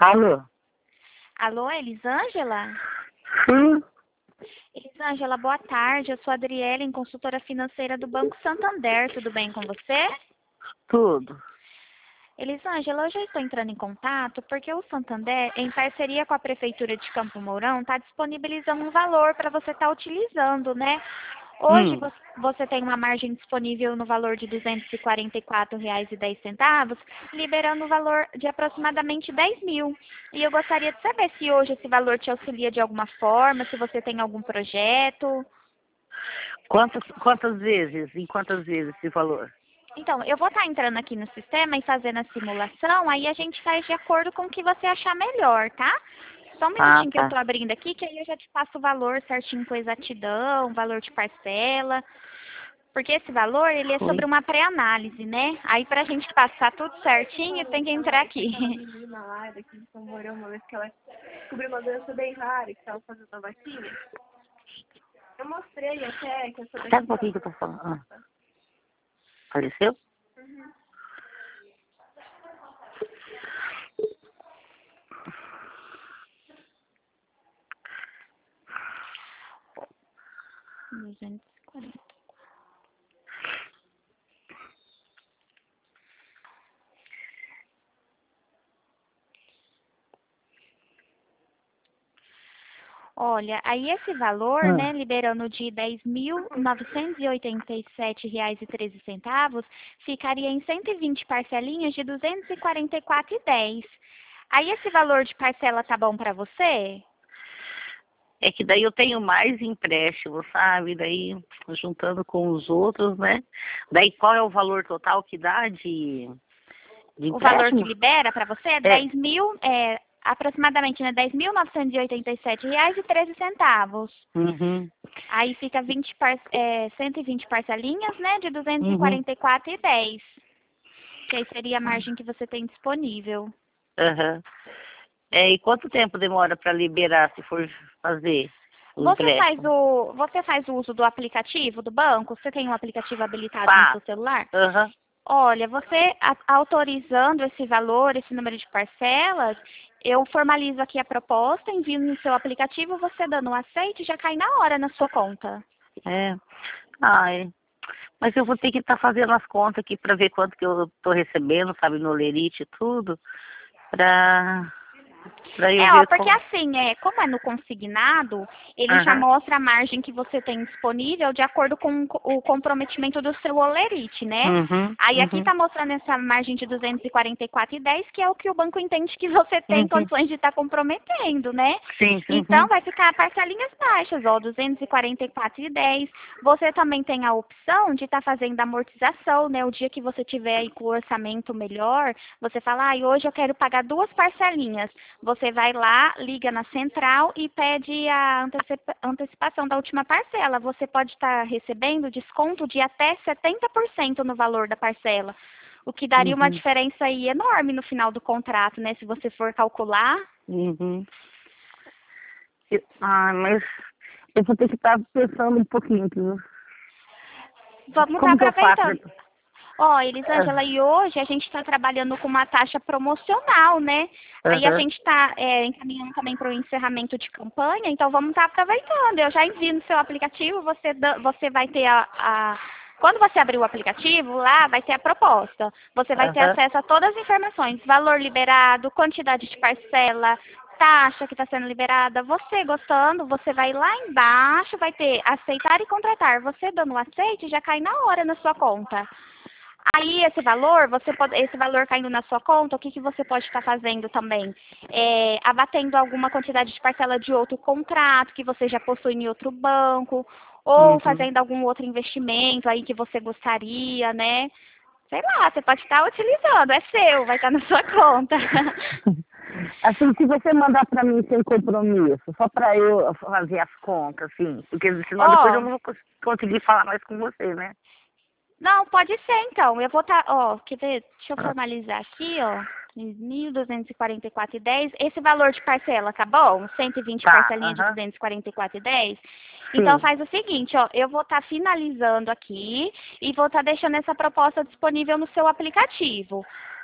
Alô? Alô, Elisângela? Sim, Elisângela, boa tarde. Eu sou a Adriele, consultora financeira do Banco Santander. Tudo bem com você? tudo. Elisângela, hoje eu estou entrando em contato porque o Santander, em parceria com a Prefeitura de Campo Mourão, está disponibilizando um valor para você estar utilizando, né? Hoje Hum. você tem uma margem disponível no valor de R$ 244,10, liberando o valor de aproximadamente 10 mil. E eu gostaria de saber se hoje esse valor te auxilia de alguma forma, se você tem algum projeto. Quantas vezes? Em quantas vezes esse valor? Então, eu vou estar entrando aqui no sistema e fazendo a simulação, aí a gente faz de acordo com o que você achar melhor, tá? Só um Ah, minutinho que eu tá. estou abrindo aqui, que aí eu já te passo o valor certinho com exatidão, valor de parcela. Porque esse valor, ele é sobre Oi. uma pré-análise, né? Aí pra gente passar tudo certinho, tem que entrar aqui. Aquela menina lá daqui de São Mourão, uma vez que ela descobriu uma doença bem rara, que estava fazendo a vacina. Eu mostrei até que essa Espera daqui... um pouquinho que eu tô falando. Faleceu? Uhum. 240. Olha, aí esse valor, né, Ah. liberando de R$ 10.987,13, ficaria em 120 parcelinhas de R$ 244,10. Aí esse valor de parcela tá bom para você? É que daí eu tenho mais empréstimo, sabe? Daí, juntando com os outros, né? Daí qual é o valor total que dá de O valor que empréstimo? libera para você é É. 10 mil, aproximadamente, né, R$ 10.987,13. Uhum. Aí fica 120 parcelinhas, né, de Uhum. 244,10. Que aí seria a margem que você tem disponível. Aham. É, e quanto tempo demora para liberar se for fazer o empréstimo? Você faz o uso do aplicativo do banco? Você tem um aplicativo habilitado no seu Faço. celular? Aham. Olha, você autorizando esse valor, esse número de parcelas, eu formalizo aqui a proposta, envio no seu aplicativo, você dando um aceite, já cai na hora na sua conta. É. Ai, mas eu vou ter que estar fazendo as contas aqui para ver quanto que eu tô recebendo, sabe, no Lerite e tudo, para eu É, ó, ver porque como. assim, como é no consignado, ele já Aham. mostra a margem que você tem disponível de acordo com o comprometimento do seu olerite, né? Uhum. Aí aqui Uhum. está mostrando essa margem de 244,10, que é o que o banco entende que você tem Uhum. condições de estar comprometendo, né? Sim. Então Uhum. vai ficar parcelinhas baixas, ó, 244,10. Você também tem a opção de estar fazendo amortização, né? O dia que você tiver aí com o orçamento melhor, você fala, hoje eu quero pagar 2 parcelinhas. Você vai lá, liga na central e pede a antecipação da última parcela. Você pode estar recebendo desconto de até 70% no valor da parcela, o que daria uma Uhum. diferença aí enorme no final do contrato, né? Se você for calcular. Uhum. Mas eu vou ter que estar pensando um pouquinho, viu? Vamos estar Como que eu faço? aproveitando. Ó, Elisângela, e hoje a gente está trabalhando com uma taxa promocional, né? Aí a Aham. gente está encaminhando também para o encerramento de campanha, então vamos estar aproveitando. Eu já envio no seu aplicativo, você vai ter quando você abrir o aplicativo, lá vai ter a proposta. Você vai ter Aham. acesso a todas as informações, valor liberado, quantidade de parcela, taxa que está sendo liberada. Você gostando, você vai lá embaixo, vai ter aceitar e contratar. Você dando o aceite, já cai na hora na sua conta. Aí esse valor caindo na sua conta, o que você pode estar fazendo também? Abatendo alguma quantidade de parcela de outro contrato que você já possui em outro banco, ou Uhum. fazendo algum outro investimento aí que você gostaria, né? Sei lá, você pode estar utilizando, é seu, vai estar na sua conta. Assim, se você mandar para mim sem compromisso, só para eu fazer as contas, assim, porque senão depois eu Ó, não vou conseguir falar mais com você, né? não, pode ser então. Eu vou estar, quer ver? Deixa eu formalizar aqui, ó. 3.244,10. Esse valor de parcela, tá bom? 120 Tá, parcelinhas de aham. 244,10. Então Sim. faz o seguinte, ó, eu vou estar finalizando aqui e vou estar deixando essa proposta disponível no seu aplicativo.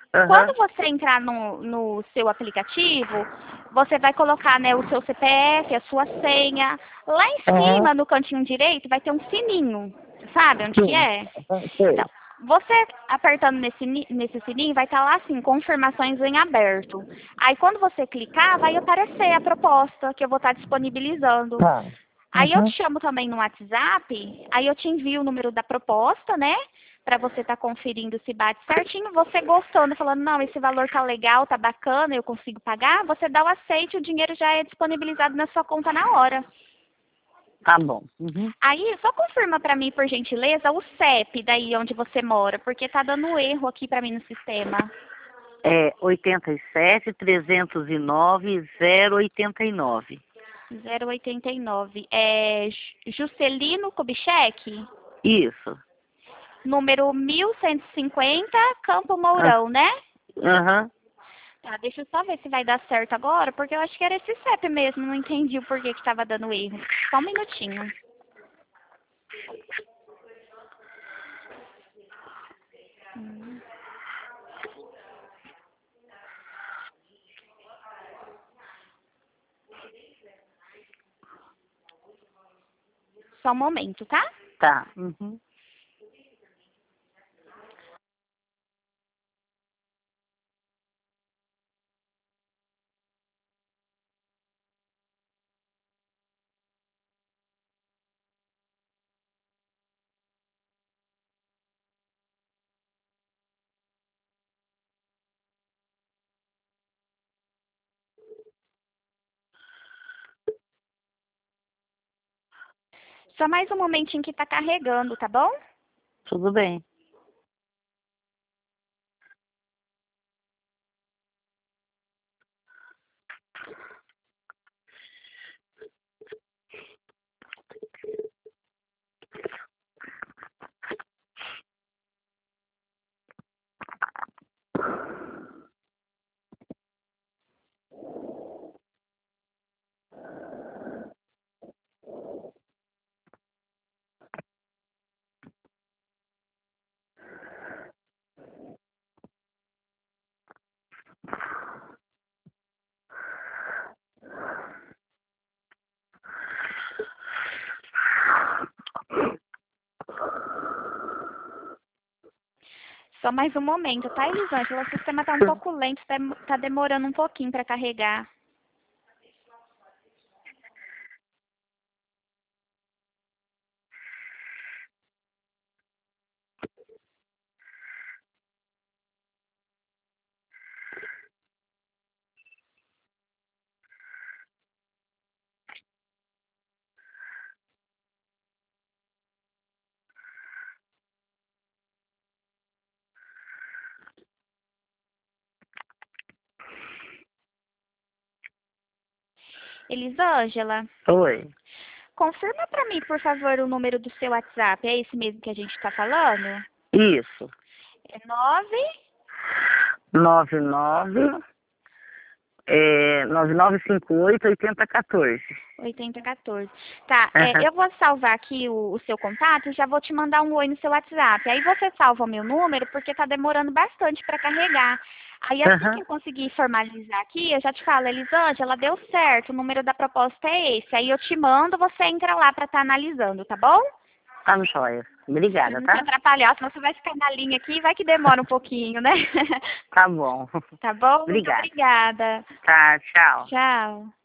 Quando você entrar no seu aplicativo, você vai colocar, né, o seu CPF, a sua senha. Lá em cima, no cantinho direito, vai ter um sininho. Sabe onde que é? Sei. Então, você apertando nesse sininho, vai estar lá assim, confirmações em aberto. Aí quando você clicar, vai aparecer a proposta que eu vou estar disponibilizando. Tá. Aí eu te chamo também no WhatsApp, aí eu te envio o número da proposta, né? Pra você estar conferindo se bate certinho. Você gostando, falando, não, esse valor tá legal, tá bacana, eu consigo pagar. Você dá o aceite, o dinheiro já é disponibilizado na sua conta na hora. Tá bom. Aí, só confirma pra mim, por gentileza, o CEP daí onde você mora, porque tá dando erro aqui pra mim no sistema. É 87-309-089. 089. É Juscelino Kubitschek? Isso. Número 1150, Campo Mourão, né? Aham. Tá, deixa eu só ver se vai dar certo agora, porque eu acho que era esse CEP mesmo, não entendi o porquê que tava dando erro. Só um minutinho. Só um momento, tá? Tá. Só mais um momentinho que tá carregando, tá bom? Tudo bem. Só mais um momento, tá, Elisângela? O sistema tá um pouco lento, tá demorando um pouquinho para carregar. Elisângela, Oi. confirma para mim, por favor, o número do seu WhatsApp. É esse mesmo que a gente está falando? Isso. É 9... 99 9958-8014. 8014. Tá, Aham. eu vou salvar aqui o seu contato e já vou te mandar um oi no seu WhatsApp. Aí você salva o meu número porque tá demorando bastante para carregar. Aí assim que eu conseguir formalizar aqui, eu já te falo, Elisângela, deu certo, o número da proposta é esse. Aí eu te mando, você entra lá para estar analisando, tá bom? Tá no joia. Pra Obrigada, não te tá? atrapalhar, senão você vai ficar na linha aqui e vai que demora um pouquinho, né? Tá bom. Tá bom? Muito Obrigada. obrigada. Tá, tchau. Tchau.